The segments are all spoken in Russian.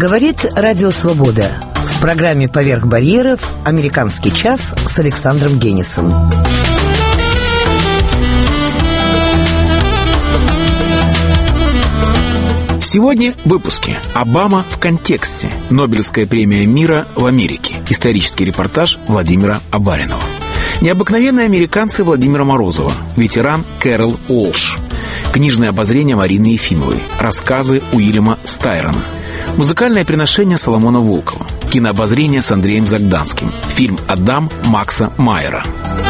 Говорит Радио Свобода. В программе «Поверх барьеров» «Американский час» с Александром Генисом. Сегодня в выпуске. Обама в контексте. Нобелевская премия мира в Америке. Исторический репортаж Владимира Абаринова. Необыкновенные американцы Владимира Морозова. Ветеран Кэрол Уолш. Книжное обозрение Марины Ефимовой. Рассказы Уильяма Стайрона. Музыкальное приношение Соломона Волкова. Кинообозрение с Андреем Загданским. Фильм «Адам» Макса Майера.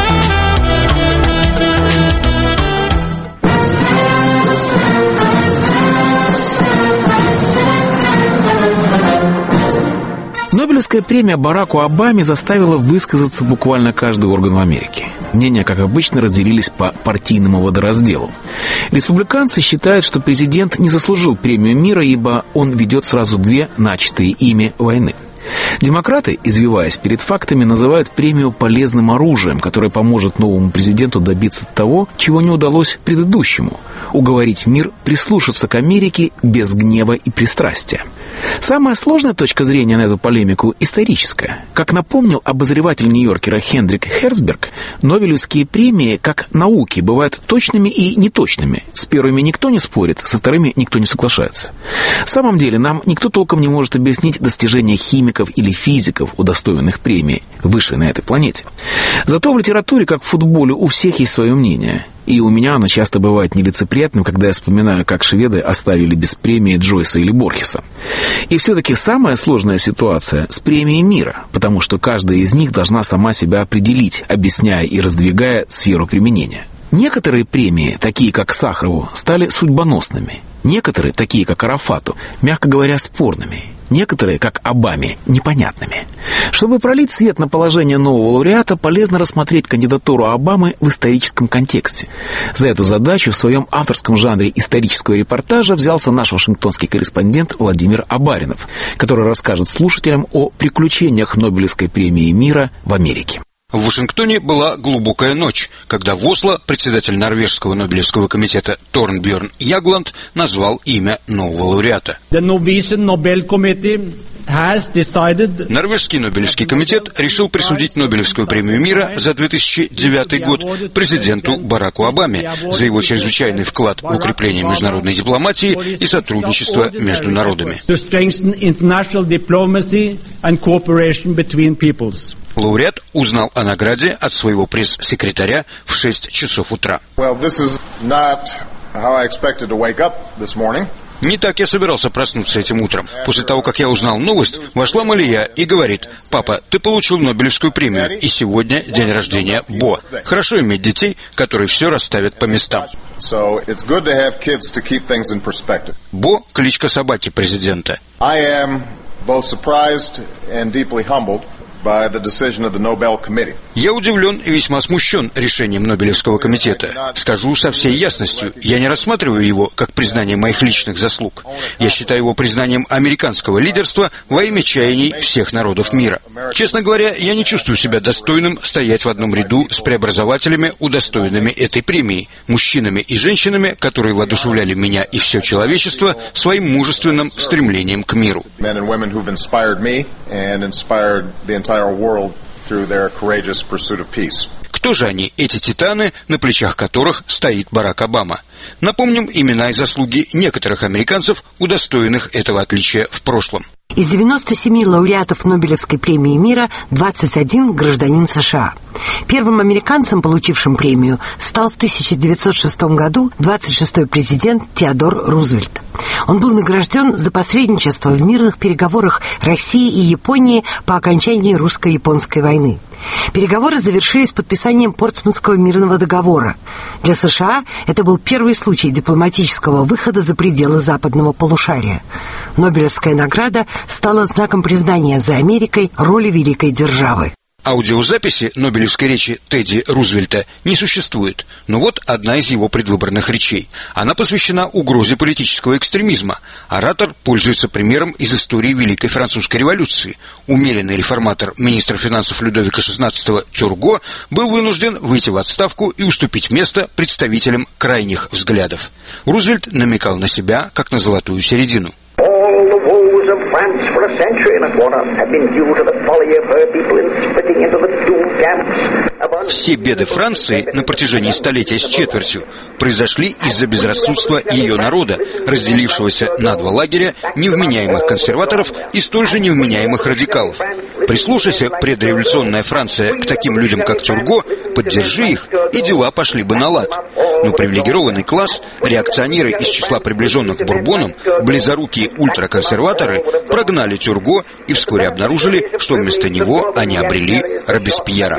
Нобелевская премия Бараку Обаме заставила высказаться буквально каждый орган в Америке. Мнения, как обычно, разделились по партийному водоразделу. Республиканцы считают, что президент не заслужил премию мира, ибо он ведет сразу две начатые ими войны. Демократы, извиваясь перед фактами, называют премию полезным оружием, которое поможет новому президенту добиться того, чего не удалось предыдущему – уговорить мир прислушаться к Америке без гнева и пристрастия. Самая сложная точка зрения на эту полемику – историческая. Как напомнил обозреватель Нью-Йоркера Хендрик Херцберг, нобелевские премии, как науки, бывают точными и неточными. С первыми никто не спорит, со вторыми никто не соглашается. В самом деле, нам никто толком не может объяснить достижения химиков или физиков, удостоенных премии, выше на этой планете. Зато в литературе, как в футболе, у всех есть свое мнение. И у меня оно часто бывает нелицеприятным, когда я вспоминаю, как шведы оставили без премии Джойса или Борхеса. И все-таки самая сложная ситуация с премией мира, потому что каждая из них должна сама себя определить, объясняя и раздвигая сферу применения. Некоторые премии, такие как Сахарову, стали судьбоносными. Некоторые, такие как Арафату, мягко говоря, спорными. Некоторые, как Обаме, непонятными. Чтобы пролить свет на положение нового лауреата, полезно рассмотреть кандидатуру Обамы в историческом контексте. За эту задачу в своем авторском жанре исторического репортажа взялся наш вашингтонский корреспондент Владимир Абаринов, который расскажет слушателям о приключениях Нобелевской премии мира в Америке. В Вашингтоне была глубокая ночь, когда в Осло председатель норвежского Нобелевского комитета Торнбьерн Ягланд назвал имя нового лауреата. Норвежский Нобелевский комитет решил присудить Нобелевскую премию мира за 2009 год президенту Бараку Обаме за его чрезвычайный вклад в укрепление международной дипломатии и сотрудничества между народами. Лауреат узнал о награде от своего пресс-секретаря в 6 часов утра. Не так я собирался проснуться этим утром. После того, как я узнал новость, вошла Малия и говорит: «Папа, ты получил Нобелевскую премию, и сегодня день рождения Бо. Хорошо иметь детей, которые все расставят по местам». Бо – кличка собаки президента. Я удивлен и весьма смущен решением Нобелевского комитета. Скажу со всей ясностью, я не рассматриваю его как признание моих личных заслуг. Я считаю его признанием американского лидерства во имя чаяний всех народов мира. Честно говоря, я не чувствую себя достойным стоять в одном ряду с преобразователями, удостоенными этой премии, мужчинами и женщинами, которые воодушевляли меня и все человечество своим мужественным стремлением к миру. Кто же они, эти титаны, на плечах которых стоит Барак Обама? Напомним имена и заслуги некоторых американцев, удостоенных этого отличия в прошлом. Из 97 лауреатов Нобелевской премии мира 21 гражданин США. Первым американцем, получившим премию, стал в 1906 году 26-й президент Теодор Рузвельт. Он был награжден за посредничество в мирных переговорах России и Японии по окончании русско-японской войны. Переговоры завершились подписанием Портсмутского мирного договора. Для США это был первый случай дипломатического выхода за пределы западного полушария. Нобелевская награда стала знаком признания за Америкой роли великой державы. Аудиозаписи Нобелевской речи Тедди Рузвельта не существует, но вот одна из его предвыборных речей. Она посвящена угрозе политического экстремизма. Оратор пользуется примером из истории Великой Французской революции. Умеренный реформатор министра финансов Людовика XVI Тюрго был вынужден выйти в отставку и уступить место представителям крайних взглядов. Рузвельт намекал на себя, как на золотую середину. Все беды Франции на протяжении столетия с четвертью произошли из-за безрассудства ее народа, разделившегося на два лагеря невменяемых консерваторов и столь же невменяемых радикалов. Прислушайся, предреволюционная Франция, к таким людям, как Тюрго, поддержи их, и дела пошли бы на лад. Но привилегированный класс, реакционеры из числа приближенных к Бурбонам, близорукие ультраконсерваторы прогнали Тюрго и вскоре обнаружили, что вместо него они обрели Робеспьера.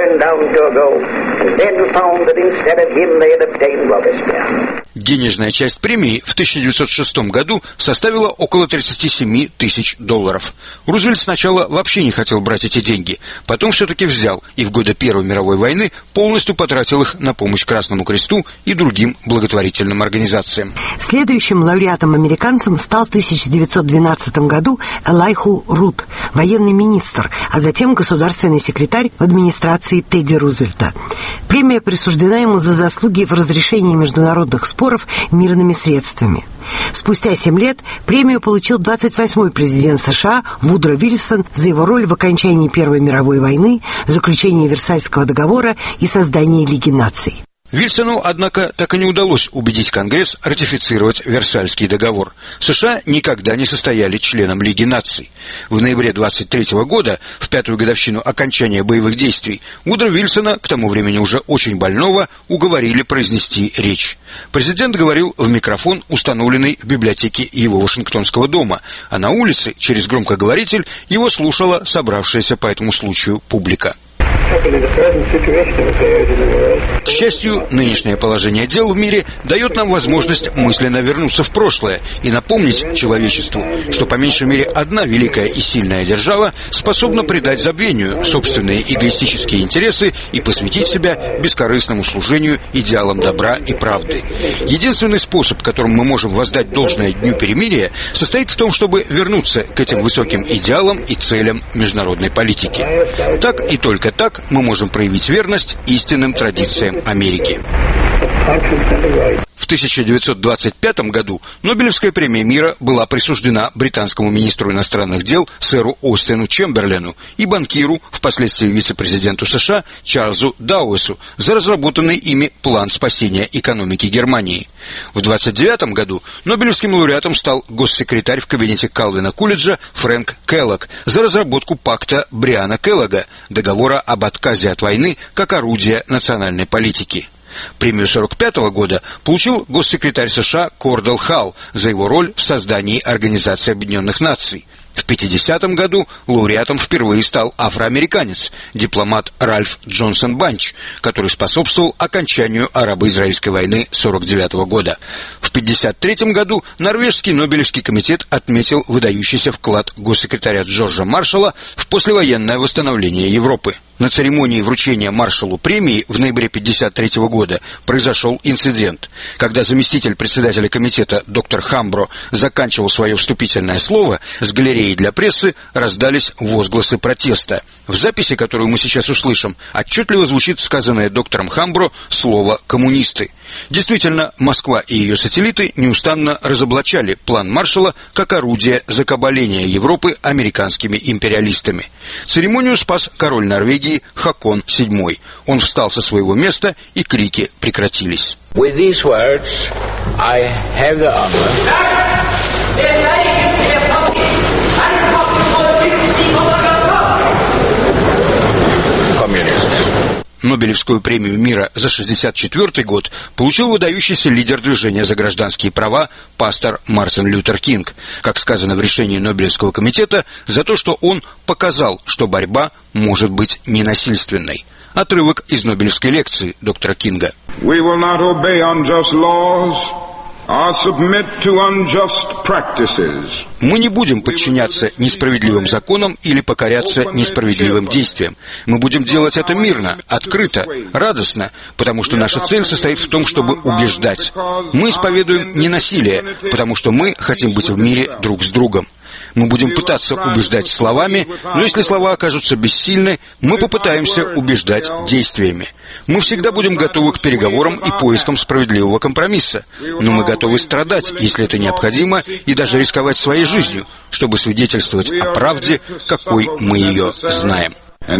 Денежная часть премии в 1906 году составила около 37 тысяч долларов. Рузвельт сначала вообще не хотел брать эти деньги, потом все-таки взял и в годы Первой мировой войны полностью потратил их на помощь Красному Кресту и другим благотворительным организациям. Следующим лауреатом-американцем стал в 1912 году Элайху Рут, военный министр, а затем государственный секретарь в администрации Тедди Рузвельта. Премия присуждена ему за заслуги в разрешении международных споров мирными средствами. Спустя 7 лет премию получил 28-й президент США Вудро Вильсон за его роль в окончании Первой мировой войны, заключении Версальского договора и создании Лиги наций. Вильсону, однако, так и не удалось убедить Конгресс ратифицировать Версальский договор. США никогда не состояли членом Лиги наций. В ноябре 23 года, в 5-ю годовщину окончания боевых действий, Вудро Вильсона, к тому времени уже очень больного, уговорили произнести речь. Президент говорил в микрофон, установленный в библиотеке его Вашингтонского дома, а на улице, через громкоговоритель, его слушала собравшаяся по этому случаю публика. К счастью, нынешнее положение дел в мире дает нам возможность мысленно вернуться в прошлое и напомнить человечеству, что по меньшей мере одна великая и сильная держава способна предать забвению собственные эгоистические интересы и посвятить себя бескорыстному служению идеалам добра и правды. Единственный способ, которым мы можем воздать должное Дню перемирия, состоит в том, чтобы вернуться к этим высоким идеалам и целям международной политики. Так и только так мы можем проявить верность истинным традициям Америки. В 1925 году Нобелевская премия мира была присуждена британскому министру иностранных дел сэру Остину Чемберлену и банкиру, впоследствии вице-президенту США, Чарльзу Дауэсу за разработанный ими план спасения экономики Германии. В 1929 году Нобелевским лауреатом стал госсекретарь в кабинете Калвина Кулиджа Фрэнк Келлог за разработку пакта Бриана Келлога, договора об отказе от войны как орудия национальной политики. Премию 1945 года получил госсекретарь США Кордел Халл за его роль в создании Организации Объединенных Наций. В 1950 году лауреатом впервые стал афроамериканец, дипломат Ральф Джонсон Банч, который способствовал окончанию арабо-израильской войны 1949 года. В 1953 году Норвежский Нобелевский комитет отметил выдающийся вклад госсекретаря Джорджа Маршалла в послевоенное восстановление Европы. На церемонии вручения Маршаллу премии в ноябре 1953 года произошел инцидент. Когда заместитель председателя комитета доктор Хамбро заканчивал свое вступительное слово, с галереи для прессы раздались возгласы протеста. В записи, которую мы сейчас услышим, отчетливо звучит сказанное доктором Хамбро слово «коммунисты». Действительно, Москва и ее сателлиты неустанно разоблачали план Маршалла как орудие закабаления Европы американскими империалистами. Церемонию спас король Норвегии Хакон VII. Он встал со своего места, и крики прекратились. With these words, I have the honor. Нобелевскую премию мира за 1964 год получил выдающийся лидер движения за гражданские права пастор Мартин Лютер Кинг, как сказано в решении Нобелевского комитета, за то, что он показал, что борьба может быть ненасильственной. Отрывок из Нобелевской лекции доктора Кинга. We will not obey unjust laws. Мы не будем подчиняться несправедливым законам или покоряться несправедливым действиям. Мы будем делать это мирно, открыто, радостно, потому что наша цель состоит в том, чтобы убеждать. Мы исповедуем ненасилие, потому что мы хотим быть в мире друг с другом. Мы будем пытаться убеждать словами, но если слова окажутся бессильны, мы попытаемся убеждать действиями. Мы всегда будем готовы к переговорам и поискам справедливого компромисса. Но мы готовы страдать, если это необходимо, и даже рисковать своей жизнью, чтобы свидетельствовать о правде, какой мы ее знаем.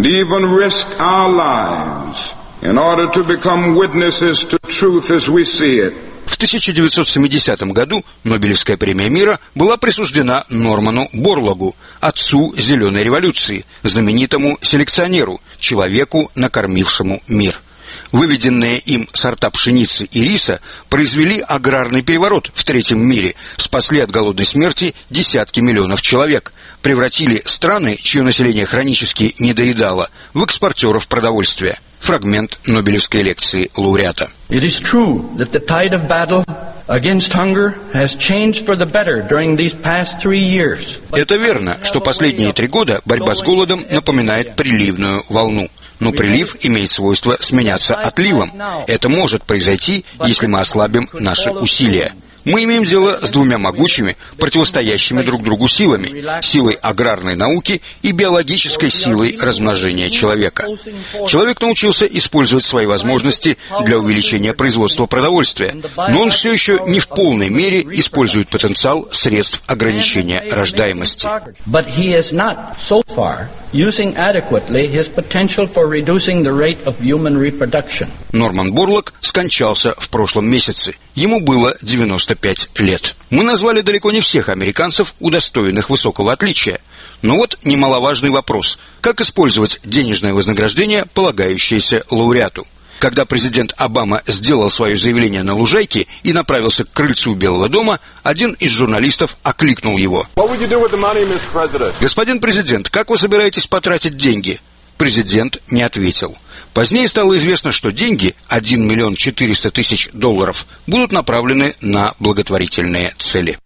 In order to become witnesses to truth as we see it. В 1970 году Нобелевская премия мира была присуждена Норману Борлагу, отцу Зеленой революции, знаменитому селекционеру, человеку, накормившему мир. Выведенные им сорта пшеницы и риса произвели аграрный переворот в третьем мире, спасли от голодной смерти десятки миллионов человек, превратили страны, чье население хронически недоедало, в экспортеров продовольствия. Фрагмент Нобелевской лекции лауреата. It is true that the tide of battle against hunger has changed for the better during these past 3 years. Это верно, что последние 3 года борьба с голодом напоминает приливную волну. Но прилив имеет свойство сменяться отливом. Это может произойти, если мы ослабим наши усилия. Мы имеем дело с двумя могучими, противостоящими друг другу силами: силой аграрной науки и биологической силой размножения человека. Человек научился использовать свои возможности для увеличения производства продовольствия, но он все еще не в полной мере использует потенциал средств ограничения рождаемости. Норман Борлаг скончался в прошлом месяце. Ему было 95 лет. Мы назвали далеко не всех американцев, удостоенных высокого отличия. Но вот немаловажный вопрос: как использовать денежное вознаграждение, полагающееся лауреату? Когда президент Обама сделал свое заявление на лужайке и направился к крыльцу Белого дома, один из журналистов окликнул его. «Господин президент, как вы собираетесь потратить деньги?» Президент не ответил. Позднее стало известно, что деньги, $1 400 000, будут направлены на благотворительные цели.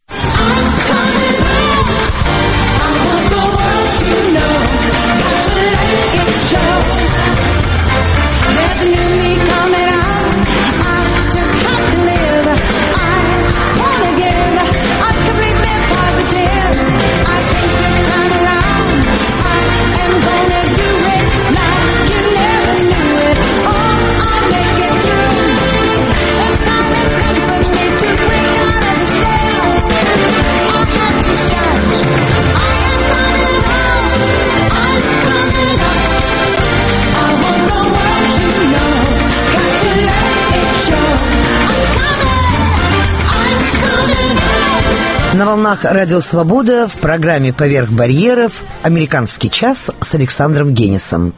На волнах Радио Свобода в программе «Поверх барьеров» «Американский час» с Александром Генисом.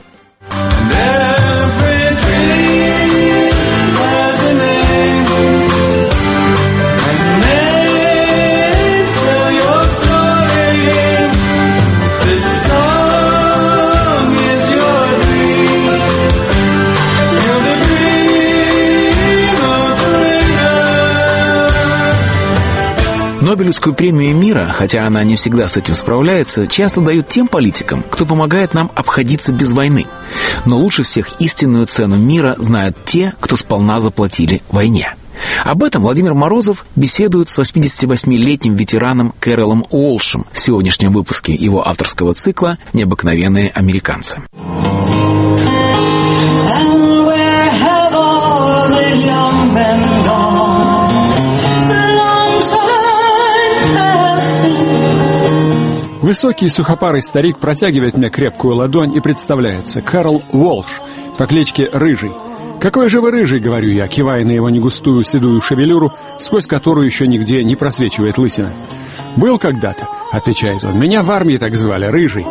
Нобелевскую премию мира, хотя она не всегда с этим справляется, часто дают тем политикам, кто помогает нам обходиться без войны. Но лучше всех истинную цену мира знают те, кто сполна заплатили войне. Об этом Владимир Морозов беседует с 88-летним ветераном Кэролом Уолшем в сегодняшнем выпуске его авторского цикла «Необыкновенные американцы». Высокий сухопарый старик протягивает мне крепкую ладонь и представляется: Кэрол Уолш, по кличке Рыжий. «Какой же вы рыжий», — говорю я, кивая на его негустую седую шевелюру, сквозь которую еще нигде не просвечивает лысина. «Был когда-то», — отвечает он, — «меня в армии так звали, Рыжий».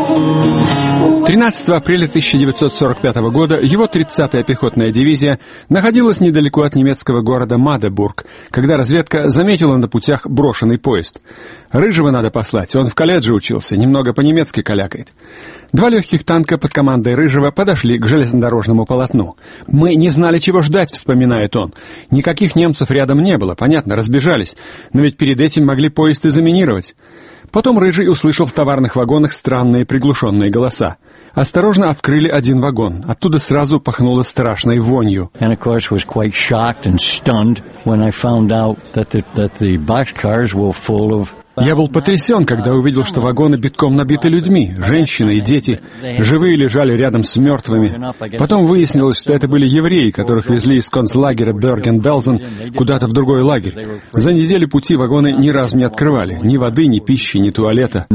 13 апреля 1945 года его 30-я пехотная дивизия находилась недалеко от немецкого города Мадебург, когда разведка заметила на путях брошенный поезд. Рыжего надо послать, он в колледже учился, немного по-немецки калякает. 2 легких танка под командой Рыжего подошли к железнодорожному полотну. «Мы не знали, чего ждать», — вспоминает он. «Никаких немцев рядом не было, понятно, разбежались, но ведь перед этим могли поезд и заминировать». Потом Рыжий услышал в товарных вагонах странные приглушенные голоса. Осторожно открыли один вагон. Оттуда сразу пахнуло страшной вонью. Я был потрясен, когда увидел, что вагоны битком набиты людьми, женщины и дети. Живые лежали рядом с мертвыми. Потом выяснилось, что это были евреи, которых везли из концлагеря Берген-Белзен куда-то в другой лагерь. За неделю пути вагоны ни разу не открывали. Ни воды, ни пищи, ни туалета.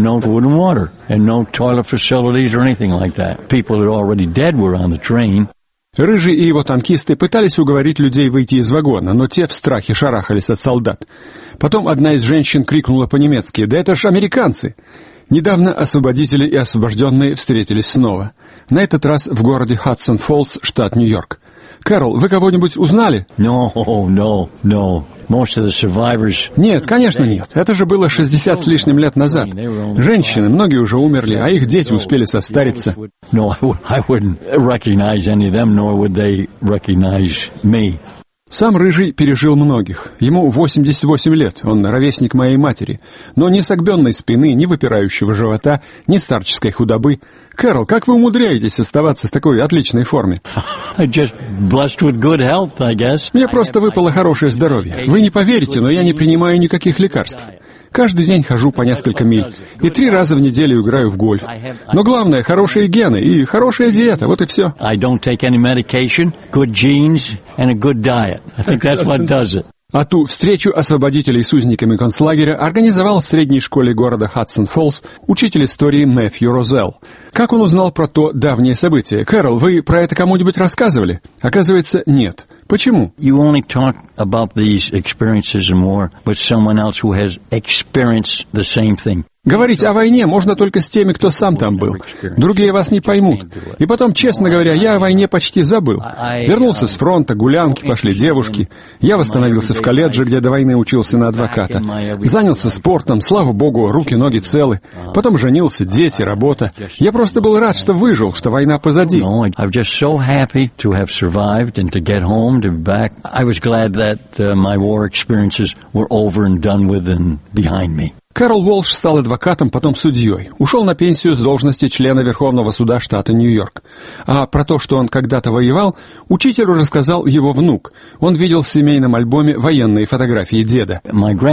Рыжий и его танкисты пытались уговорить людей выйти из вагона, но те в страхе шарахались от солдат. Потом одна из женщин крикнула по-немецки: «Да это ж американцы!» Недавно освободители и освобожденные встретились снова. На этот раз в городе Хадсон-Фоллс, штат Нью-Йорк. Кэрол, вы кого-нибудь узнали? Нет, конечно нет. Это же было 60 с лишним лет назад. Женщины, многие уже умерли, а их дети успели состариться. Сам Рыжий пережил многих. Ему 88 лет, он ровесник моей матери. Но ни согбенной спины, ни выпирающего живота, ни старческой худобы. Кэрол, как вы умудряетесь оставаться в такой отличной форме? Мне просто выпало хорошее здоровье. Вы не поверите, но я не принимаю никаких лекарств. Каждый день хожу по несколько миль и 3 раза в неделю играю в гольф. Но главное — хорошие гены и хорошая диета, вот и все. А ту встречу освободителей с узниками концлагеря организовал в средней школе города Хадсон-Фоллс учитель истории Мэфью Розелл. Как он узнал про то давнее событие? Кэрол, вы про это кому-нибудь рассказывали? Оказывается, нет. Почему? You only talk about these experiences and more with someone else who has experienced the same thing. Говорить о войне можно только с теми, кто сам там был. Другие вас не поймут. И потом, честно говоря, я о войне почти забыл. Вернулся с фронта, гулянки, пошли девушки. Я восстановился в колледже, где до войны учился на адвоката. Занялся спортом, слава богу, руки-ноги целы. Потом женился, дети, работа. Я просто был рад, что выжил, что война позади. Кэрол Уолш стал адвокатом, потом судьей. Ушел на пенсию с должности члена Верховного суда штата Нью-Йорк. А про то, что он когда-то воевал, учителю рассказал его внук. Он видел в семейном альбоме военные фотографии деда.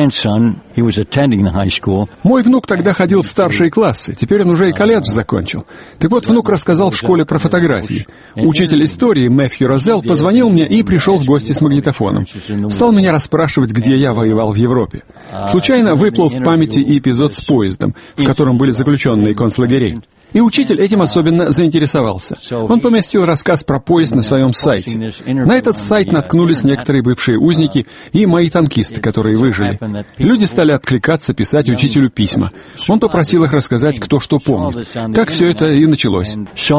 Мой внук тогда ходил в старшие классы, теперь он уже и колледж закончил. Так вот, внук рассказал в школе про фотографии. Учитель истории Мэфью Розелл позвонил мне и пришел в гости с магнитофоном. Стал меня расспрашивать, где я воевал в Европе. Случайно выплыл в память и эпизод с поездом, в котором были заключенные концлагерей. И учитель этим особенно заинтересовался. Он поместил рассказ про поезд на своем сайте. На этот сайт наткнулись некоторые бывшие узники и мои танкисты, которые выжили. Люди стали откликаться, писать учителю письма. Он попросил их рассказать, кто что помнит. Так все это и началось.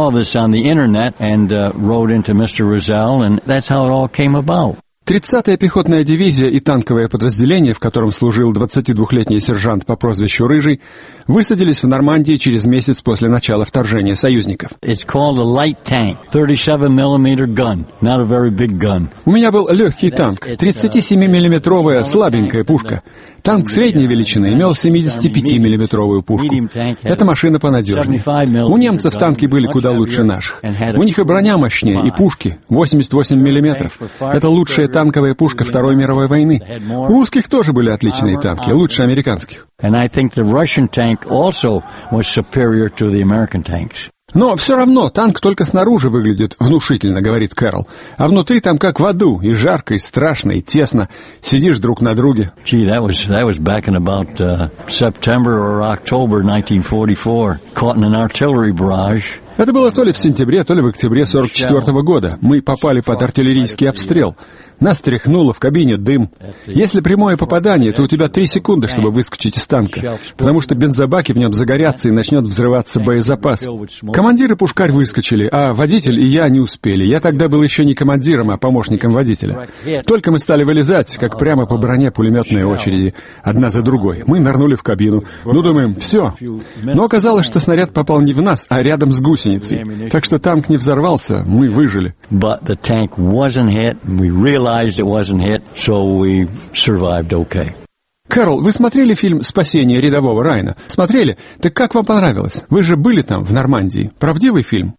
30-я пехотная дивизия и танковое подразделение, в котором служил 22-летний сержант по прозвищу Рыжий, высадились в Нормандии через месяц после начала вторжения союзников. У меня был легкий танк, 37-миллиметровая слабенькая пушка. Танк средней величины имел 75-миллиметровую пушку. Эта машина понадежнее. У немцев танки были куда лучше наших. У них и броня мощнее, и пушки 88 миллиметров. Это лучшая танковая пушка Второй мировой войны. У русских тоже были отличные танки, лучше американских. Но все равно танк только снаружи выглядит внушительно, говорит Кэрол. А внутри там как в аду, и жарко, и страшно, и тесно. Сидишь друг на друге. Это было то ли в сентябре, то ли в октябре 1944 года. Мы попали под артиллерийский обстрел. Нас тряхнуло, в кабине дым. Если прямое попадание, то у тебя 3 секунды, чтобы выскочить из танка, потому что бензобаки в нем загорятся и начнет взрываться боезапас. Командир и пушкарь выскочили, а водитель и я не успели. Я тогда был еще не командиром, а помощником водителя. Только мы стали вылезать, как прямо по броне пулеметные очереди, одна за другой. Мы нырнули в кабину. Ну, думаем, все. Но оказалось, что снаряд попал не в нас, а рядом с гусеницей. Так что танк не взорвался, мы выжили. Кэрол, вы смотрели фильм «Спасение рядового Райана»? Смотрели? Так как вам понравилось? Вы же были там, в Нормандии. Правдивый фильм?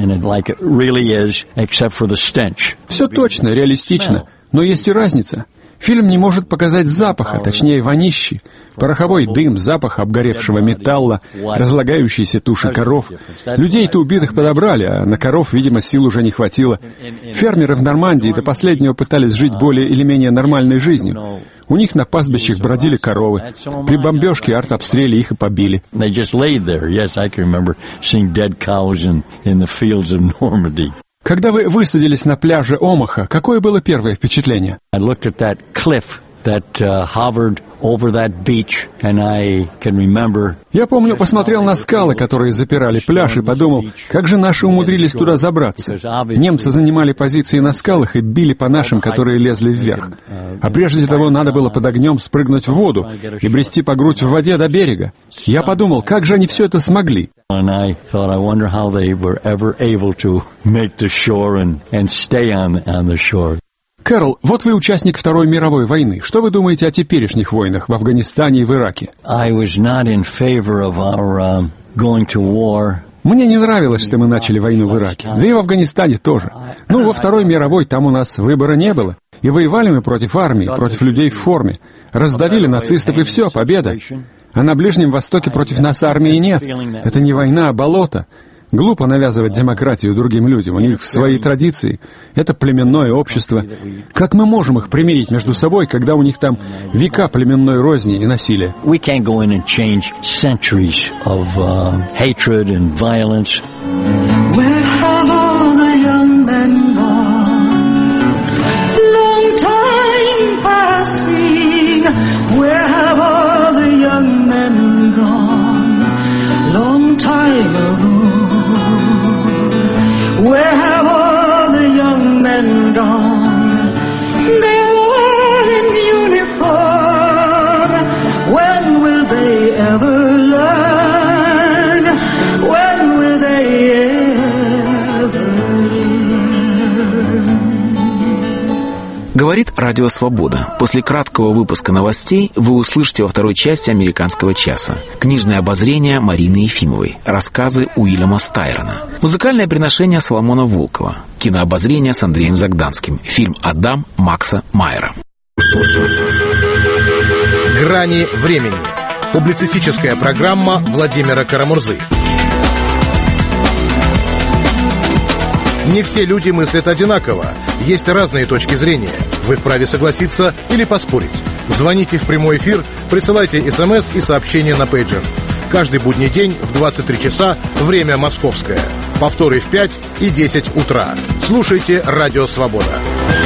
Все точно, реалистично. Но есть и разница. Фильм не может показать запаха, точнее вонищи. Пороховой дым, запах обгоревшего металла, разлагающиеся туши коров. Людей-то убитых подобрали, а на коров, видимо, сил уже не хватило. Фермеры в Нормандии до последнего пытались жить более или менее нормальной жизнью. У них на пастбищах бродили коровы. При бомбежке и артобстреле их и побили. Когда вы высадились на пляже Омаха, какое было первое впечатление? Я помню, посмотрел на скалы, которые запирали пляж, и подумал, как же наши умудрились туда забраться. Немцы занимали позиции на скалах и били по нашим, которые лезли вверх. А прежде того надо было под огнем спрыгнуть в воду и брести по грудь в воде до берега. Я подумал, как же они все это смогли. Кэрол, вот вы участник Второй мировой войны. Что вы думаете о теперешних войнах в Афганистане и в Ираке? Мне не нравилось, что мы начали войну в Ираке. Да и в Афганистане тоже. Ну, во Второй мировой там у нас выбора не было. И воевали мы против армии, против людей в форме. Раздавили нацистов, и все, победа. А на Ближнем Востоке против нас армии нет. Это не война, а болото. Глупо навязывать демократию другим людям, у них свои традиции. Это племенное общество. Как мы можем их примирить между собой, когда у них там века племенной розни и насилия? Where have all the young men gone? They're all in uniform. When will they ever learn? When will they ever learn? Говорит Радио Свобода. После краткого выпуска новостей вы услышите во второй части «Американского часа». Книжное обозрение Марины Ефимовой. Рассказы Уильяма Стайрона. Музыкальное приношение Соломона Волкова. Кинообозрение с Андреем Загданским. Фильм «Адам» Макса Майера. «Грани времени». Публицистическая программа Владимира Карамурзы. Не все люди мыслят одинаково. Есть разные точки зрения. Вы вправе согласиться или поспорить. Звоните в прямой эфир, присылайте СМС и сообщения на пейджер. Каждый будний день в 23 часа, время московское. Повторы в 5 и 10 утра. Слушайте «Радио Свобода».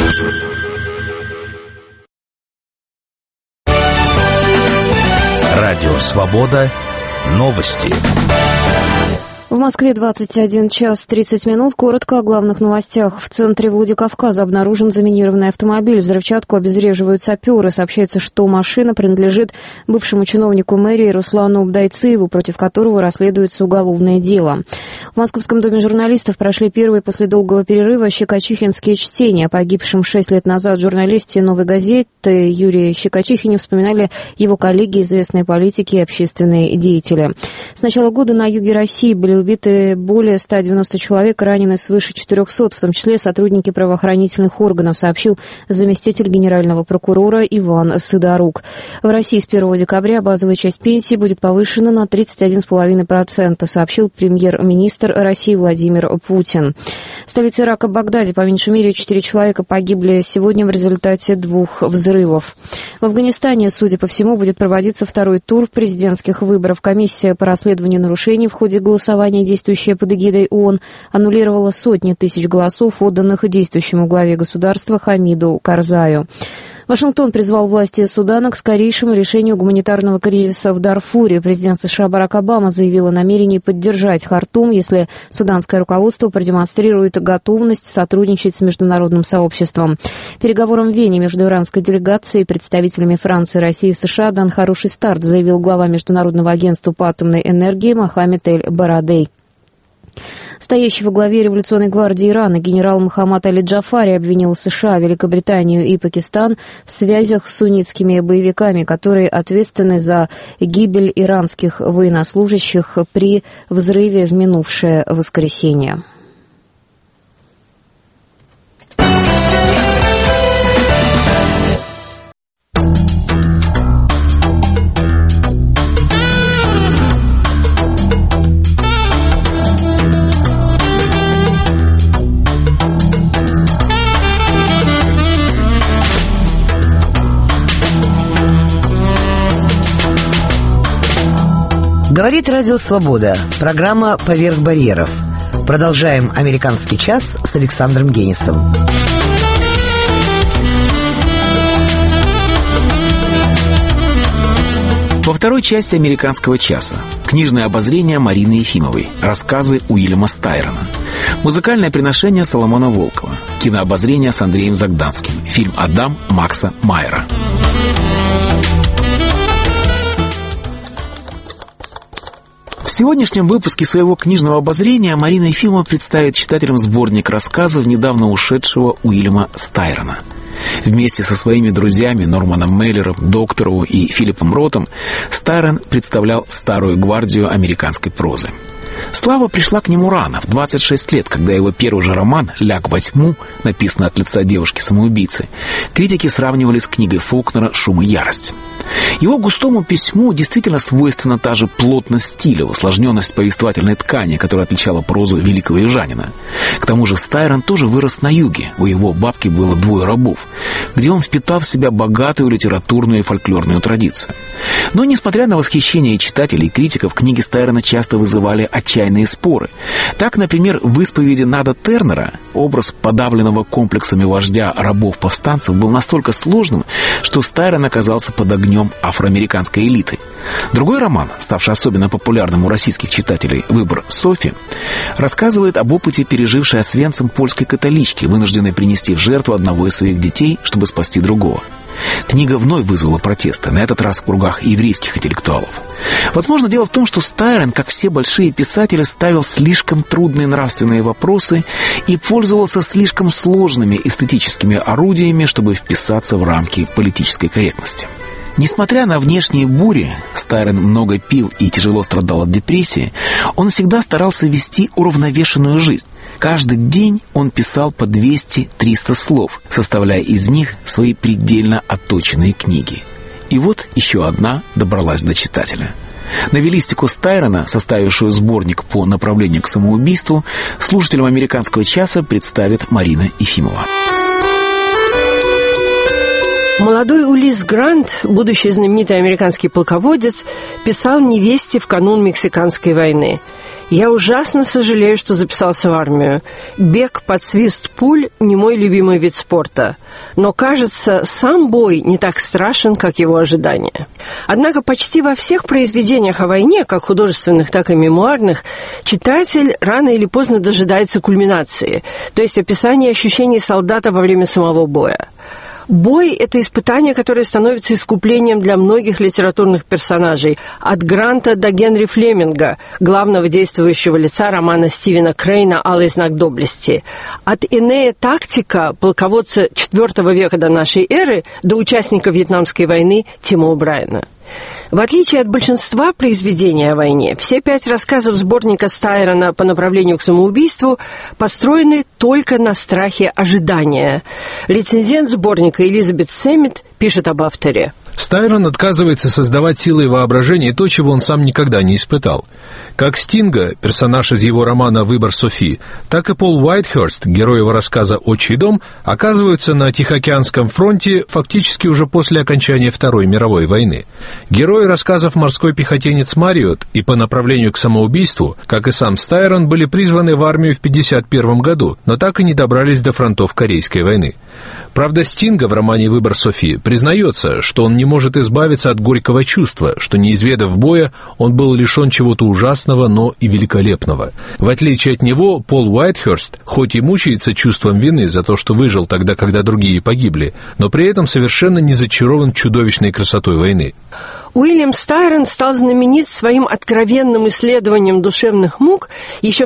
Радио Свобода. Новости. В Москве 21 час 30 минут. Коротко о главных новостях. В центре Владикавказа обнаружен заминированный автомобиль. Взрывчатку обезвреживают саперы. Сообщается, что машина принадлежит бывшему чиновнику мэрии Руслану Убдайциеву, против которого расследуется уголовное дело. В Московском доме журналистов прошли первые после долгого перерыва щекочихинские чтения. О погибшем 6 лет назад журналисте «Новой газеты» Юрии Щекочихине вспоминали его коллеги, известные политики и общественные деятели. С начала года на юге России были убиты более 190 человек, ранены свыше 400, в том числе сотрудники правоохранительных органов, сообщил заместитель генерального прокурора Иван Сидорук. В России с 1 декабря базовая часть пенсии будет повышена на 31,5%, сообщил премьер-министр России Владимир Путин. В столице Ирака Багдаде по меньшей мере 4 человека погибли сегодня в результате 2 взрывов. В Афганистане, судя по всему, будет проводиться второй тур президентских выборов. Комиссия по расследованию нарушений в ходе голосования, действующая под эгидой ООН, аннулировала сотни тысяч голосов, отданных действующему главе государства Хамиду Карзаю. Вашингтон призвал власти Судана к скорейшему решению гуманитарного кризиса в Дарфуре. Президент США Барак Обама заявил о намерении поддержать Хартум, если суданское руководство продемонстрирует готовность сотрудничать с международным сообществом. Переговорам в Вене между иранской делегацией и представителями Франции, России и США дан хороший старт, заявил глава Международного агентства по атомной энергии Мохаммед Эль-Барадей. Стоящий во главе революционной гвардии Ирана генерал Мохаммад Али Джафари обвинил США, Великобританию и Пакистан в связях с суннитскими боевиками, которые ответственны за гибель иранских военнослужащих при взрыве в минувшее воскресенье. Говорит Радио Свобода. Программа «Поверх барьеров». Продолжаем «Американский час» с Александром Генисом. Во второй части «Американского часа» книжное обозрение Марины Ефимовой, рассказы Уильяма Стайрона, музыкальное приношение Соломона Волкова, кинообозрение с Андреем Загданским, фильм «Адам» Макса Майера. В сегодняшнем выпуске своего книжного обозрения Марина Ефимова представит читателям сборник рассказов недавно ушедшего Уильяма Стайрона. Вместе со своими друзьями Норманом Мейлером, Докторову и Филиппом Ротом Стайрон представлял старую гвардию американской прозы. Слава пришла к нему рано, в 26 лет, когда его первый же роман «Ляг во тьму», написанный от лица девушки-самоубийцы, критики сравнивали с книгой Фолкнера «Шум и ярость». Его густому письму действительно свойственна та же плотность стиля, усложненность повествовательной ткани, которая отличала прозу великого южанина. К тому же Стайрон тоже вырос на юге, у его бабки было 2 рабов, где он впитал в себя богатую литературную и фольклорную традицию. Но, несмотря на восхищение читателей и критиков, книги Стайрона часто вызывали отчаянные споры. Так, например, в «Исповеди Нада Тернера» образ подавленного комплексами вождя рабов-повстанцев был настолько сложным, что Стайрон оказался под огнем афроамериканской элиты. Другой роман, ставший особенно популярным у российских читателей, «Выбор Софи», рассказывает об опыте, пережившей Освенцим польской католички, вынужденной принести в жертву одного из своих детей, чтобы спасти другого. Книга вновь вызвала протесты, на этот раз в кругах еврейских интеллектуалов. Возможно, дело в том, что Стайрон, как все большие писатели, ставил слишком трудные нравственные вопросы и пользовался слишком сложными эстетическими орудиями, чтобы вписаться в рамки политической корректности. Несмотря на внешние бури, Стайрон много пил и тяжело страдал от депрессии, он всегда старался вести уравновешенную жизнь. Каждый день он писал по 200-300 слов, составляя из них свои предельно отточенные книги. И вот еще одна добралась до читателя. Новеллистику Стайрона, составившую сборник по направлению к самоубийству, слушателям «Американского часа» представит Марина Ефимова. Молодой Улисс Грант, будущий знаменитый американский полководец, писал невесте в канун Мексиканской войны: «Я ужасно сожалею, что записался в армию. Бег под свист пуль – не мой любимый вид спорта. Но, кажется, сам бой не так страшен, как его ожидания». Однако почти во всех произведениях о войне, как художественных, так и мемуарных, читатель рано или поздно дожидается кульминации, то есть описания ощущений солдата во время самого боя. Бой – это испытание, которое становится искуплением для многих литературных персонажей, от Гранта до Генри Флеминга, главного действующего лица романа Стивена Крейна «Алый знак доблести», от Энея Тактика, полководца IV века до нашей эры, до участника Вьетнамской войны Тима О'Брайена. В отличие от большинства произведений о войне, все 5 рассказов сборника Стайрона по направлению к самоубийству построены только на страхе ожидания. Рецензент сборника Элизабет Сэммит пишет об авторе: Стайрон отказывается создавать силой воображения то, чего он сам никогда не испытал. Как Стинга, персонаж из его романа «Выбор Софи», так и Пол Уайтхерст, герой его рассказа «Отчий дом», оказываются на Тихоокеанском фронте фактически уже после окончания Второй мировой войны. Герои рассказов «Морской пехотинец Мариот» и «По направлению к самоубийству», как и сам Стайрон, были призваны в армию в 1951 году, но так и не добрались до фронтов Корейской войны. Правда, Стинга в романе «Выбор Софи» признается, что он не может избавиться от горького чувства, что, не изведав боя, он был лишен чего-то ужасного, но и великолепного. В отличие от него, Пол Уайтхерст хоть и мучается чувством вины за то, что выжил тогда, когда другие погибли, но при этом совершенно не зачарован чудовищной красотой войны. Уильям Стайрон стал знаменит своим откровенным исследованием душевных мук еще в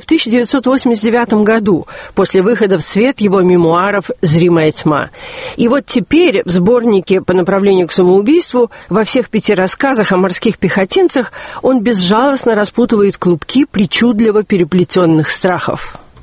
1989 году, после выхода в свет его мемуаров «Зримая тьма». И вот теперь в сборнике по направлению к самоубийству во всех 5 рассказах о морских пехотинцах он безжалостно распутывает клубки причудливо переплетенных страхов.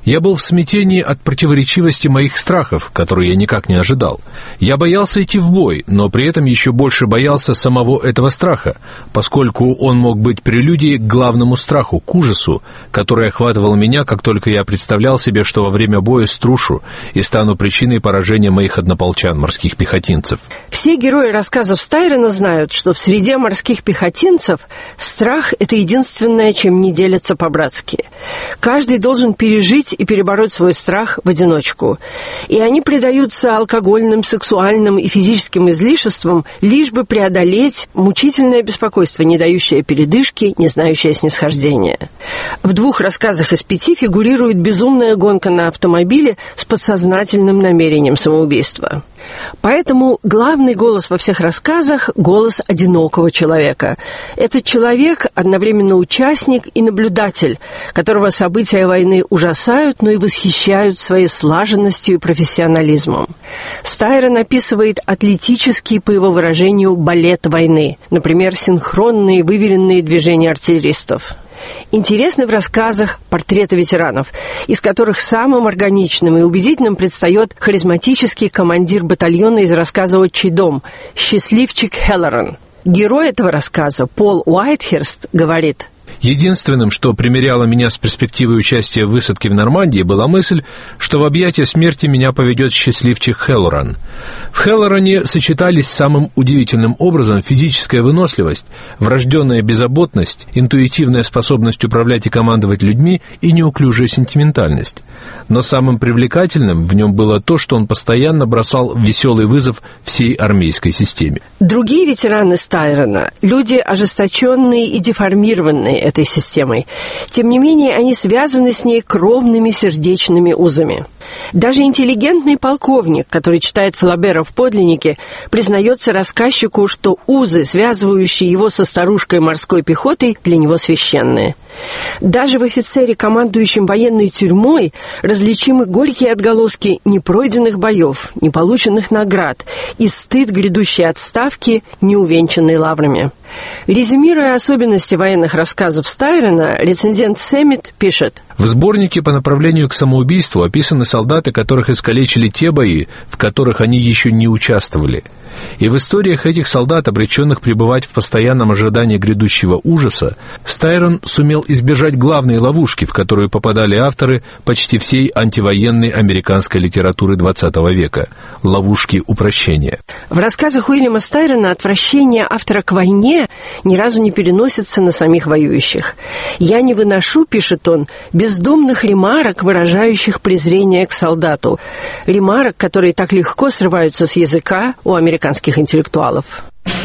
Я был в смятении от противоречивости моих страхов, которые я никак не ожидал. Я боялся идти в бой, но при этом еще больше боялся самого этого страха, поскольку он мог быть прелюдией к главному страху, к ужасу, который охватывал меня, как только я представлял себе, что во время боя струшу и стану причиной поражения моих однополчан, морских пехотинцев. Все герои рассказов Стайрона знают, что в среде морских пехотинцев страх — это единственное, чем не делятся по-братски. Каждый должен пережить и перебороть свой страх в одиночку. И они предаются алкогольным, сексуальным и физическим излишествам, лишь бы преодолеть мучительное беспокойство, не дающее передышки, не знающее снисхождения. В 2 рассказах из 5 фигурирует безумная гонка на автомобиле с подсознательным намерением самоубийства. Поэтому главный голос во всех рассказах — голос одинокого человека. Этот человек одновременно участник и наблюдатель, которого события войны ужасают, но и восхищают своей слаженностью и профессионализмом. Стайрон описывает атлетический, по его выражению, балет войны, например, синхронные выверенные движения артиллеристов. Интересны в рассказах портреты ветеранов, из которых самым органичным и убедительным предстает харизматический командир батальона из рассказа «Отчий дом» счастливчик Хеллоран. Герой этого рассказа, Пол Уайтхерст, говорит: Единственным, что примеряло меня с перспективой участия в высадке в Нормандии, была мысль, что в объятия смерти меня поведет счастливчик Хеллоран. В Хеллоране сочетались самым удивительным образом физическая выносливость, врожденная беззаботность, интуитивная способность управлять и командовать людьми и неуклюжая сентиментальность. Но самым привлекательным в нем было то, что он постоянно бросал веселый вызов всей армейской системе. Другие ветераны Стайрона — люди ожесточенные и деформированные этой системой. Тем не менее, они связаны с ней кровными сердечными узами. Даже интеллигентный полковник, который читает Флабера в подлиннике, признается рассказчику, что узы, связывающие его со старушкой морской пехотой, для него священные. Даже в офицере, командующем военной тюрьмой, различимы горькие отголоски непройденных боев, неполученных наград и стыд грядущей отставки, не увенчанной лаврами. Резюмируя особенности военных рассказов Стайрона, рецензент Сэммит пишет: В сборнике по направлению к самоубийству описаны солдаты, которых искалечили те бои, в которых они еще не участвовали. И в историях этих солдат, обреченных пребывать в постоянном ожидании грядущего ужаса, Стайрон сумел избежать главной ловушки, в которую попадали авторы почти всей антивоенной американской литературы XX века – ловушки упрощения. В рассказах Уильяма Стайрона отвращение автора к войне ни разу не переносится на самих воюющих. «Я не выношу, — пишет он, — бездумных ремарок, выражающих презрение к солдату, ремарок, которые так легко срываются с языка у американских интеллектуалов».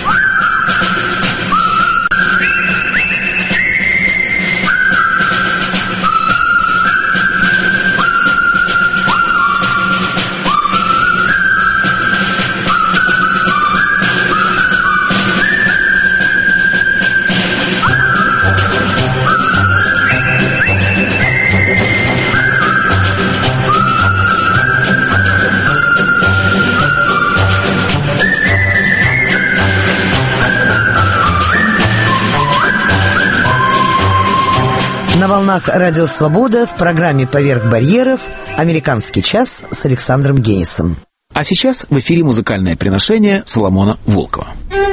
На волнах «Радио Свобода» в программе «Поверх барьеров» «Американский час» с Александром Генисом. А сейчас в эфире музыкальное приношение Соломона Волкова.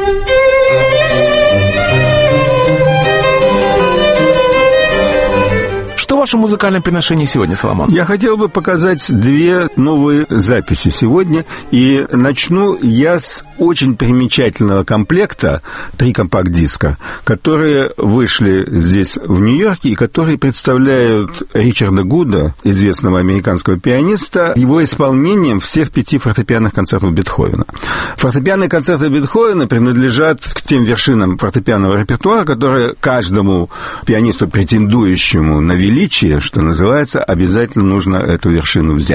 Что ваше музыкальное приношение сегодня, Соломон? Я хотел бы показать 2 новые записи сегодня. И начну я с очень примечательного комплекта, 3 компакт-диска, которые вышли здесь, в Нью-Йорке, и которые представляют Ричарда Гуда, известного американского пианиста, его исполнением всех 5 фортепианных концертов Бетховена. Фортепианные концерты Бетховена принадлежат к тем вершинам фортепианного репертуара, которые каждому пианисту, претендующему на величие, что называется, обязательно нужно эту вершину взять.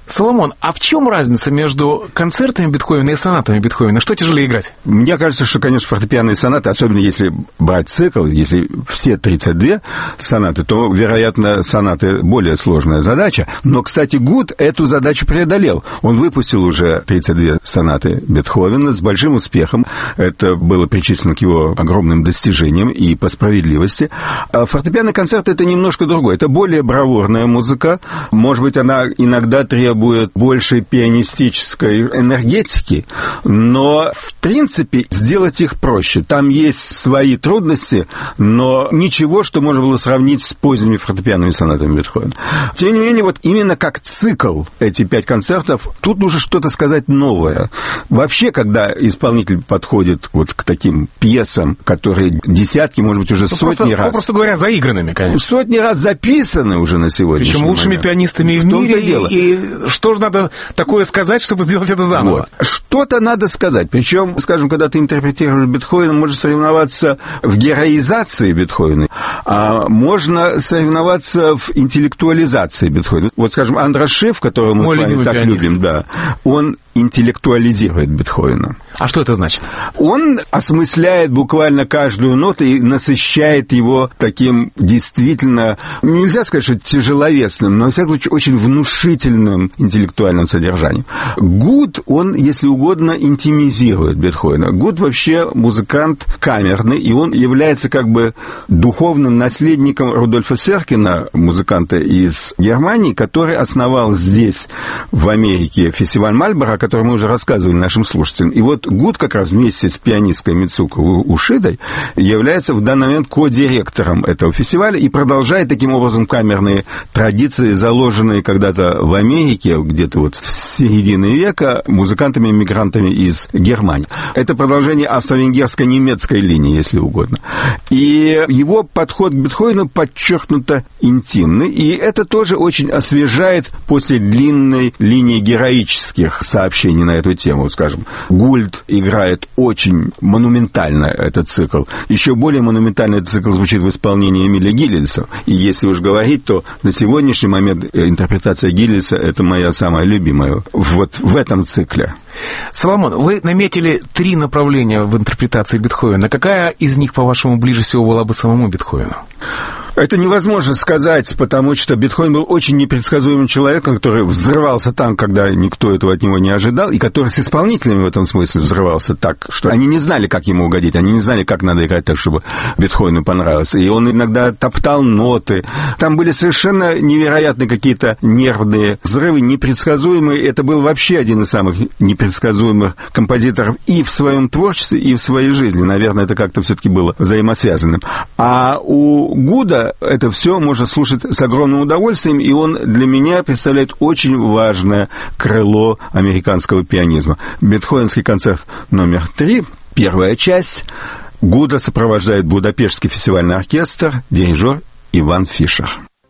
Соломон, а в чем разница между концертами Бетховена и сонатами Бетховена? Что тяжелее играть? Мне кажется, что, конечно, фортепианные сонаты, особенно если брать цикл, если все 32 сонаты, то, вероятно, сонаты более сложная задача. Но, кстати, Гуд эту задачу преодолел. Он выпустил уже 32 сонаты Бетховена с большим успехом. Это было причислено к его огромным достижениям и по справедливости. А фортепианный концерт — это немножко другое. Это более бравурная музыка. Может быть, она иногда требует большей пианистической энергетики, но, в принципе, сделать их проще. Там есть свои трудности, но ничего, что можно было сравнить с поздними фортепианными сонатами Бетховена. Тем не менее, вот именно как цикл эти 5 концертов, тут нужно что-то сказать новое. Вообще, когда исполнитель подходит вот к таким пьесам, которые десятки, может быть, уже сотни раз... Просто говоря, заигранными, конечно. Сотни раз записаны уже на сегодняшний момент. Причем лучшими пианистами в мире. И что же надо такое сказать, чтобы сделать это заново? Вот. Что-то надо сказать. Причем, скажем, когда ты интерпретируешь Бетховена, можно соревноваться в героизации Бетховена, а можно соревноваться в интеллектуализации Бетховена. Вот, скажем, Андраш Шиф, которого мы с вами так любим, да, он интеллектуализирует Бетховена. А что это значит? Он осмысляет буквально каждую ноту и насыщает его таким действительно, нельзя сказать, что тяжеловесным, но, во всяком случае, очень внушительным интеллектуальным содержанием. Гуд, он, если угодно, интимизирует Бетховена. Гуд вообще музыкант камерный, и он является как бы духовным наследником Рудольфа Серкина, музыканта из Германии, который основал здесь, в Америке, фестиваль Мальборо, о котором мы уже рассказывали нашим слушателям. И вот Гуд как раз вместе с пианисткой Мицуко Ушидой является в данный момент ко-директором этого фестиваля и продолжает таким образом камерные традиции, заложенные когда-то в Америке, где-то вот в середине века, музыкантами-мигрантами из Германии. Это продолжение австро-венгерско-немецкой линии, если угодно. И его подход к Бетховену подчеркнуто интимный, и это тоже очень освежает после длинной линии героических сообщений на эту тему. Скажем, Гульд играет очень монументально этот цикл. Еще более монументально этот цикл звучит в исполнении Эмиля Гиллельса. И если уж говорить, то на сегодняшний момент интерпретация Гиллельса — это моя самая любимая вот в этом цикле. Соломон, вы наметили 3 направления в интерпретации Бетховена. Какая из них, по-вашему, ближе всего была бы самому Бетховену? Это невозможно сказать, потому что Бетховен был очень непредсказуемым человеком, который взрывался там, когда никто этого от него не ожидал, и который с исполнителями в этом смысле взрывался так, что они не знали, как ему угодить, они не знали, как надо играть так, чтобы Бетховену понравилось. И он иногда топтал ноты. Там были совершенно невероятные какие-то нервные взрывы, непредсказуемые. Это был вообще один из самых непредсказуемых композиторов и в своем творчестве, и в своей жизни. Наверное, это как-то все-таки было взаимосвязанным. А у Гуда это все можно слушать с огромным удовольствием, и он для меня представляет очень важное крыло американского пианизма. Бетховенский концерт номер 3, первая часть. Гуда сопровождает Будапештский фестивальный оркестр, дирижер Иван Фишер.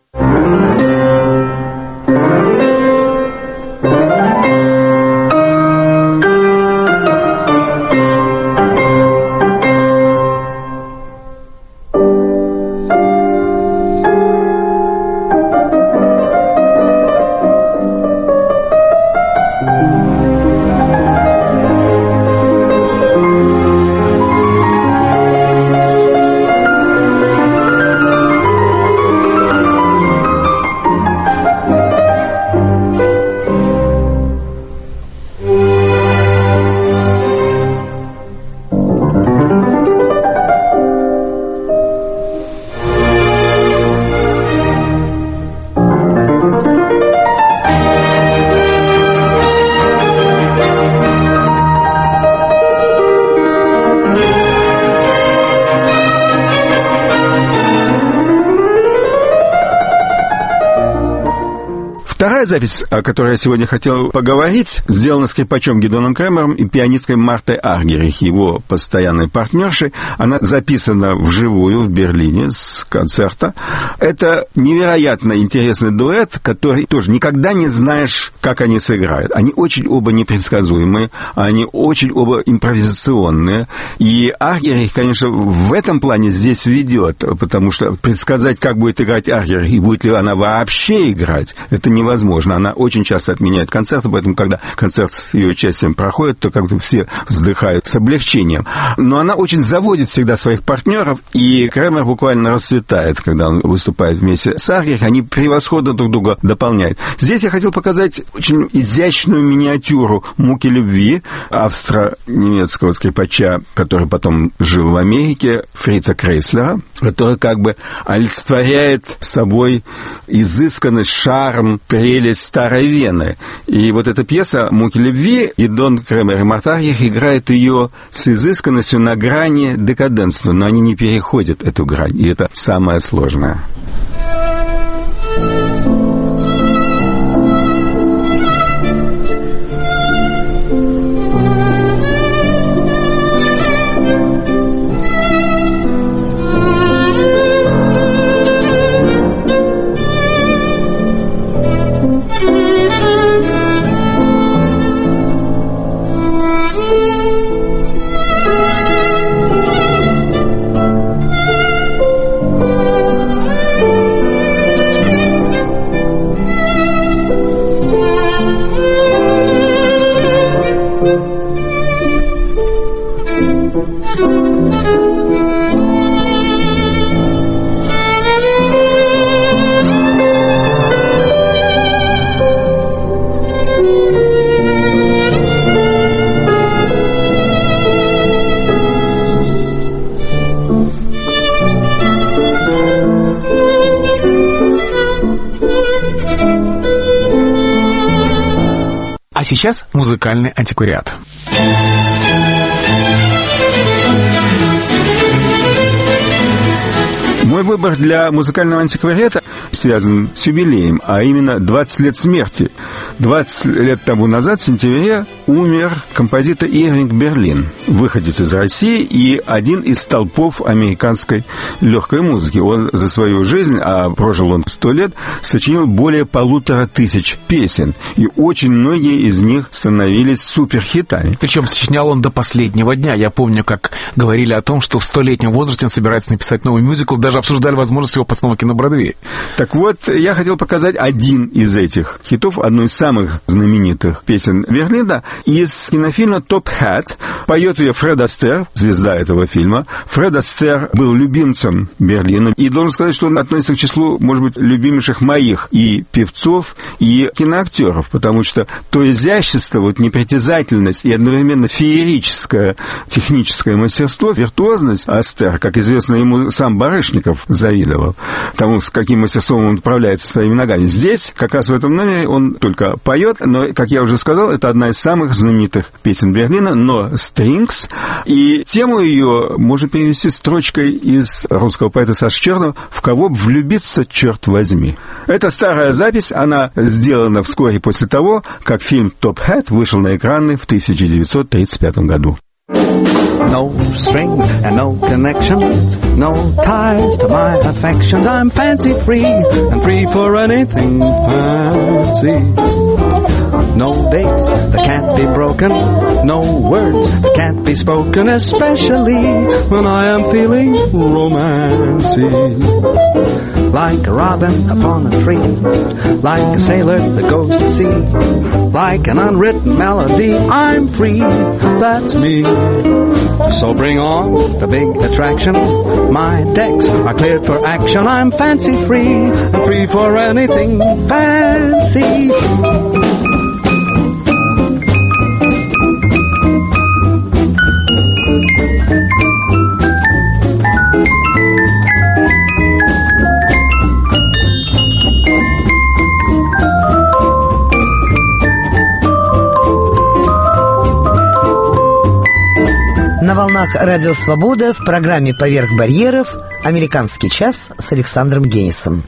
Вторая запись, о которой я сегодня хотел поговорить, сделана скрипачом Гидеоном Кремером и пианисткой Мартой Аргерих, его постоянной партнершей. Она записана вживую в Берлине с концерта. Это невероятно интересный дуэт, который тоже никогда не знаешь, как они сыграют. Они очень оба непредсказуемые, они очень оба импровизационные. И Аргерих, конечно, в этом плане здесь ведет, потому что предсказать, как будет играть Аргерих и будет ли она вообще играть, это невозможно. невозможно. Она очень часто отменяет концерты, поэтому, когда концерт с ее участием проходит, то как-то все вздыхают с облегчением. Но она очень заводит всегда своих партнеров, и Кремер буквально расцветает, когда он выступает вместе с Аргерих. Они превосходно друг друга дополняют. Здесь я хотел показать очень изящную миниатюру «Муки любви» австро-немецкого скрипача, который потом жил в Америке, Фрица Крейслера, который как бы олицетворяет собой изысканность, шарм, прелесть старой Вены. И вот эта пьеса «Муки любви», Гидон Кремер и Марта Аргерих играют ее с изысканностью на грани декаденства, но они не переходят эту грань, и это самое сложное. А сейчас музыкальный антиквариат. Мой выбор для музыкального антиквариата связан с юбилеем, а именно 20 лет смерти. 20 лет тому назад, в сентябре, умер композитор Ирвинг Берлин, выходец из России и один из столпов американской легкой музыки. Он за свою жизнь, а прожил он 100 лет, сочинил более 1500 песен, и очень многие из них становились суперхитами. Причем сочинял он до последнего дня. Я помню, как говорили о том, что в 100-летнем возрасте он собирается написать новый мюзикл, даже обсуждали возможность его постановки на Бродвее. Так вот, я хотел показать один из этих хитов, одну из самых знаменитых песен Берлина, из кинофильма «Топ Хэт». Поет ее Фред Астейр, звезда этого фильма. Фред Астейр был любимцем Берлина, и должен сказать, что он относится к числу, может быть, любимейших моих и певцов, и киноактеров, потому что то изящество, вот непритязательность и одновременно феерическое техническое мастерство, виртуозность Астейр, как известно, ему сам Барышников завидовал тому, с каким мастерством он управляется своими ногами. Здесь, как раз в этом номере, он только поет, но, как я уже сказал, это одна из самых знаменитых песен Берлина, но Strings, и тему ее можно перевести строчкой из русского поэта Саши Черного «В кого б влюбиться, черт возьми». Это старая запись, она сделана вскоре после того, как фильм «Топ Хэт» вышел на экраны в 1935 году. No strings and no connections, no ties to my affections. I'm fancy free and free for anything fancy. No dates that can't be broken, no words that can't be spoken, especially when I am feeling romancy. Like a robin upon a tree, like a sailor that goes to sea, like an unwritten melody, I'm free, that's me. So bring on the big attraction, my decks are cleared for action, I'm fancy free and free for anything fancy. На волнах Радио Свобода в программе «Поверх барьеров» «Американский час» с Александром Генисом.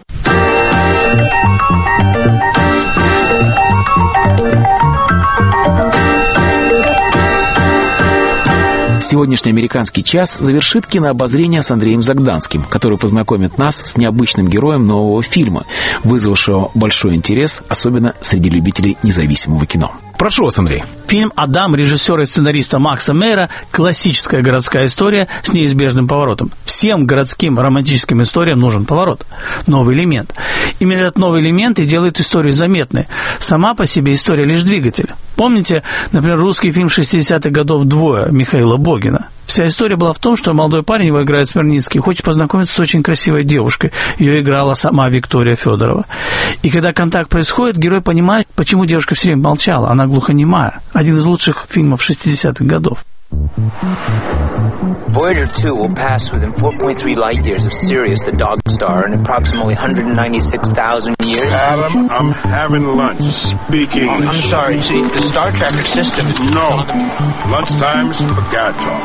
Сегодняшний «Американский час» завершит кинообозрение с Андреем Загданским, который познакомит нас с необычным героем нового фильма, вызвавшего большой интерес, особенно среди любителей независимого кино. Прошу вас, Андрей. Фильм «Адам» режиссера и сценариста Макса Мейера – классическая городская история с неизбежным поворотом. Всем городским романтическим историям нужен поворот, новый элемент. Именно этот новый элемент и делает историю заметной. Сама по себе история лишь двигатель. Помните, например, русский фильм 60-х годов «Двое» Михаила Богина? Вся история была в том, что молодой парень, его играет Смирницкий, хочет познакомиться с очень красивой девушкой. Ее играла сама Виктория Федорова. И когда контакт происходит, герой понимает, почему девушка все время молчала. Она глухонемая. Один из лучших фильмов 60-х годов. Voyager 2 will pass within 4.3 light years of Sirius, the dog star, in approximately 196,000 years. Adam, I'm having lunch. Speak English. I'm sorry, see, the Star Tracker system is... No. Lunchtime is for God talk.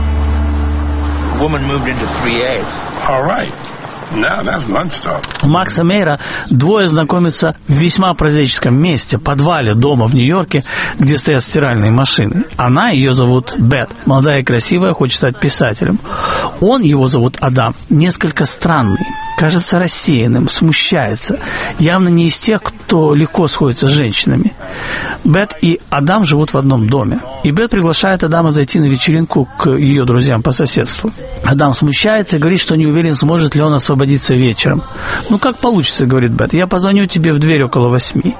A woman moved into 3A. All right. Now that's lunch talk. У Макса Мейера двое знакомятся в весьма прозаическом месте, подвале дома в Нью-Йорке, где стоят стиральные машины. Она, ее зовут Бет, молодая и красивая, хочет стать писателем. Он, его зовут Адам, несколько странный, кажется рассеянным, смущается, явно не из тех, кто легко сходится с женщинами. Бет и Адам живут в одном доме, и Бет приглашает Адама зайти на вечеринку к ее друзьям по соседству. Адам смущается и говорит, что не уверен, сможет ли он освободиться вечером. «Ну, как получится», — говорит Бет, — «я позвоню тебе в дверь около 8».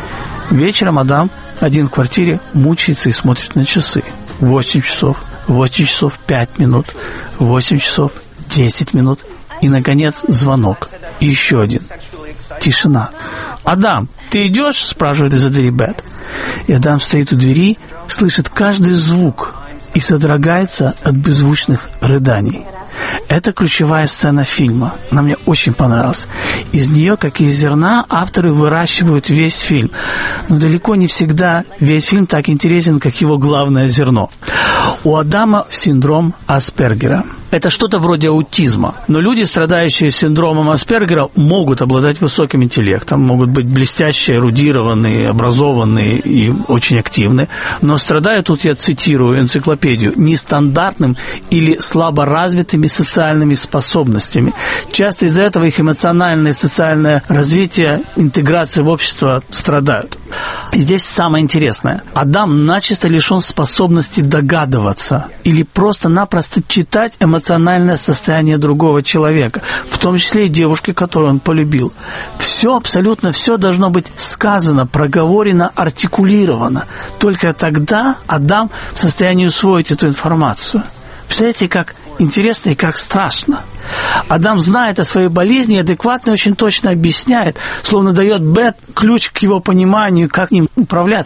Вечером Адам один в квартире мучается и смотрит на часы. 8 часов, 8 часов 5 минут, 8 часов 10 минут. И, наконец, звонок. И еще один. Тишина. «Адам, ты идешь?» — спрашивает из-за двери Бет. И Адам стоит у двери, слышит каждый звук и содрогается от беззвучных рыданий. Это ключевая сцена фильма. Она мне очень понравилась. Из нее, как из зерна, авторы выращивают весь фильм. Но далеко не всегда весь фильм так интересен, как его главное зерно. У Адама синдром Аспергера. Это что-то вроде аутизма. Но люди, страдающие синдромом Аспергера, могут обладать высоким интеллектом, могут быть блестяще эрудированные, образованные и очень активны. Но страдают, тут я цитирую энциклопедию, нестандартным или слаборазвитыми социальными способностями. Часто из-за этого их эмоциональное и социальное развитие, интеграция в общество страдают. И здесь самое интересное. Адам начисто лишен способности догадываться или просто-напросто читать эмоциональное состояние другого человека, в том числе и девушки, которую он полюбил. Все, абсолютно все должно быть сказано, проговорено, артикулировано. Только тогда Адам в состоянии усвоить эту информацию. Представляете, как интересно и как страшно. Адам знает о своей болезни и адекватно и очень точно объясняет, словно дает Бет ключ к его пониманию, как ним управлять.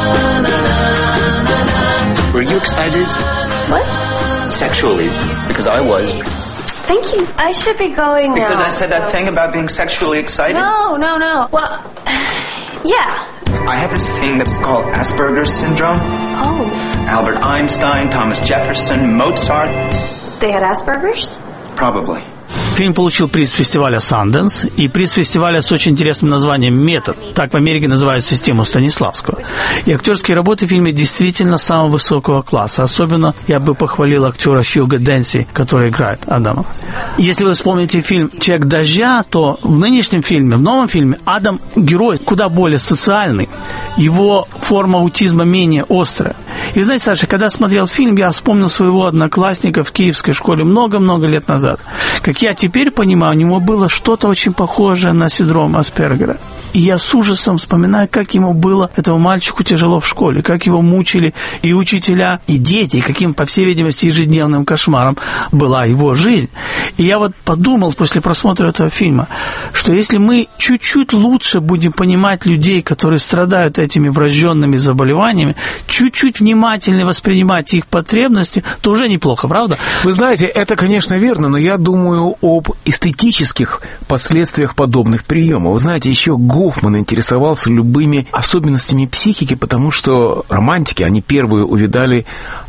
Were you excited? What? Sexually, because I was. Thank you. I should be going now. Because I said that thing about being sexually excited? No. Well, yeah. I have this thing that's called Asperger's syndrome. Oh. Albert Einstein, Thomas Jefferson, Mozart. They had Asperger's? Probably. Фильм получил приз фестиваля Sundance и приз фестиваля с очень интересным названием «Метод». Так в Америке называют систему Станиславского. И актерские работы в фильме действительно самого высокого класса. Особенно я бы похвалил актера Хьюго Денси, который играет Адама. Если вы вспомните фильм «Человек дождя», то в нынешнем фильме, в новом фильме, Адам герой куда более социальный. Его форма аутизма менее острая. И знаете, Саша, когда смотрел фильм, я вспомнил своего одноклассника в киевской школе много-много лет назад. Как я теперь понимаю, у него было что-то очень похожее на синдром Аспергера. И я с ужасом вспоминаю, как ему было, этому мальчику, тяжело в школе, как его мучили и учителя, и дети, и каким, по всей видимости, ежедневным кошмаром была его жизнь. И я вот подумал после просмотра этого фильма, что если мы чуть-чуть лучше будем понимать людей, которые страдают этими врожденными заболеваниями, чуть-чуть внимательнее воспринимать их потребности, то уже неплохо, правда? Вы знаете, это, конечно, верно, но я думаю об эстетических последствиях подобных приемов. Вы знаете, еще Гофман интересовался любыми особенностями психики, потому что романтики, они первые увидали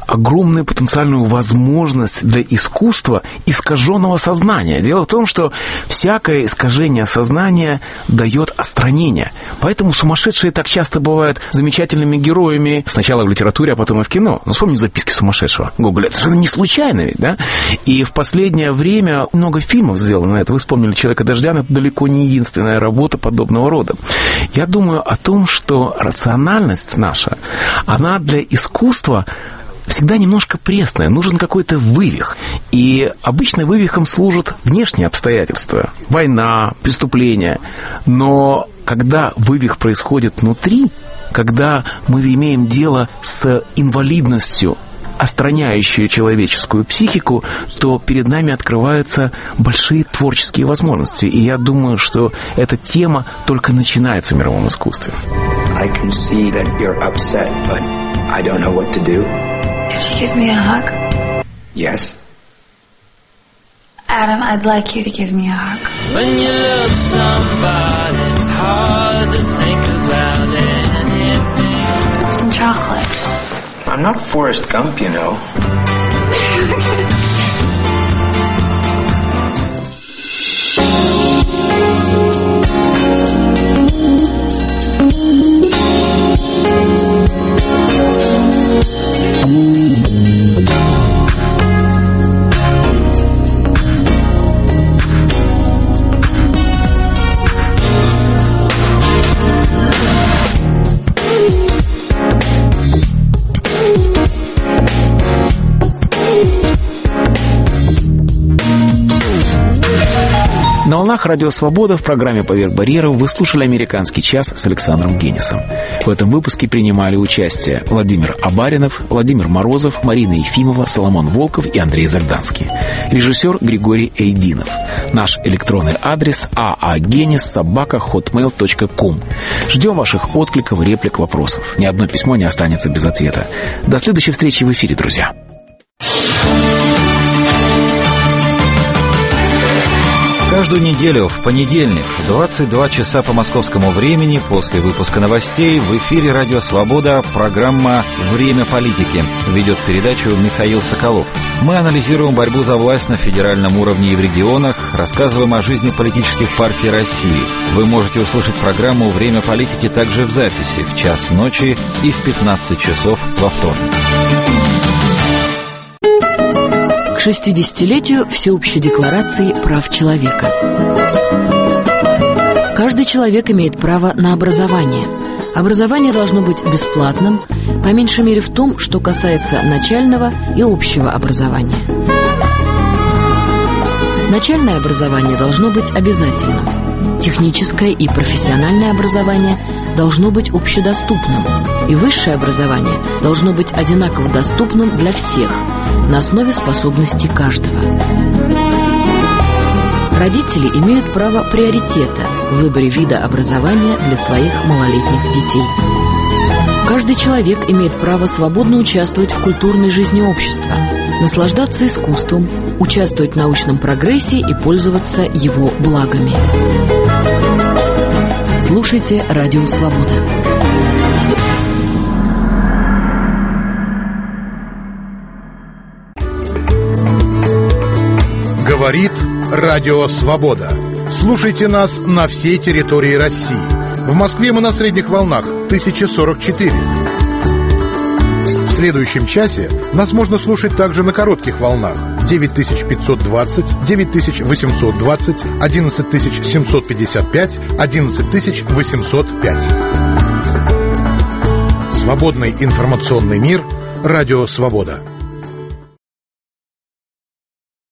огромную потенциальную возможность для искусства искаженного сознания. Дело в том, что всякое искажение сознания дает остранение. Поэтому сумасшедшие так часто бывают замечательными героями сначала в литературе, а потом и в кино. Ну, вспомни «Записки сумасшедшего» Гоголя. Это совершенно не случайно ведь, да? И в последнее время много фильмов сделано на это. Вы вспомнили «Человека дождя», но это далеко не единственная работа подобного рода. Я думаю о том, что рациональность наша, она для искусства всегда немножко пресная, нужен какой-то вывих. И обычно вывихом служат внешние обстоятельства. Война, преступления. Но когда вывих происходит внутри, когда мы имеем дело с инвалидностью, остраняющую человеческую психику, то перед нами открываются большие творческие возможности. И я думаю, что эта тема только начинается в мировом искусстве. I can see that you're upset, but I don't know what to do. Could you give me a hug? Yes. Adam, I'd like you to give me a hug. When you love somebody, it's hard to think about anything. Some chocolate. I'm not Forrest Gump, you know. На волнах Радио Свобода в программе «Поверх барьеров» вы слушали «Американский час» с Александром Генисом. В этом выпуске принимали участие Владимир Абаринов, Владимир Морозов, Марина Ефимова, Соломон Волков и Андрей Загданский. Режиссер Григорий Эйдинов. Наш электронный адрес aagenis@hotmail.com. Ждем ваших откликов, реплик, вопросов. Ни одно письмо не останется без ответа. До следующей встречи в эфире, друзья. Каждую неделю в понедельник в 22 часа по московскому времени после выпуска новостей в эфире «Радио Свобода» программа «Время политики». Ведет передачу Михаил Соколов. Мы анализируем борьбу за власть на федеральном уровне и в регионах, рассказываем о жизни политических партий России. Вы можете услышать программу «Время политики» также в записи в час ночи и в 15 часов во вторник. К 60-летию Всеобщей декларации прав человека. Каждый человек имеет право на образование. Образование должно быть бесплатным, по меньшей мере в том, что касается начального и общего образования. Начальное образование должно быть обязательным. Техническое и профессиональное образование должно быть общедоступным. И высшее образование должно быть одинаково доступным для всех, на основе способностей каждого. Родители имеют право приоритета в выборе вида образования для своих малолетних детей. Каждый человек имеет право свободно участвовать в культурной жизни общества, наслаждаться искусством, участвовать в научном прогрессе и пользоваться его благами. Слушайте «Радио Свобода». Говорит Радио Свобода. Слушайте нас на всей территории России. В Москве мы на средних волнах 1044. В следующем часе нас можно слушать также на коротких волнах 9520, 9820, 11755, 11805. Свободный информационный мир. Радио Свобода.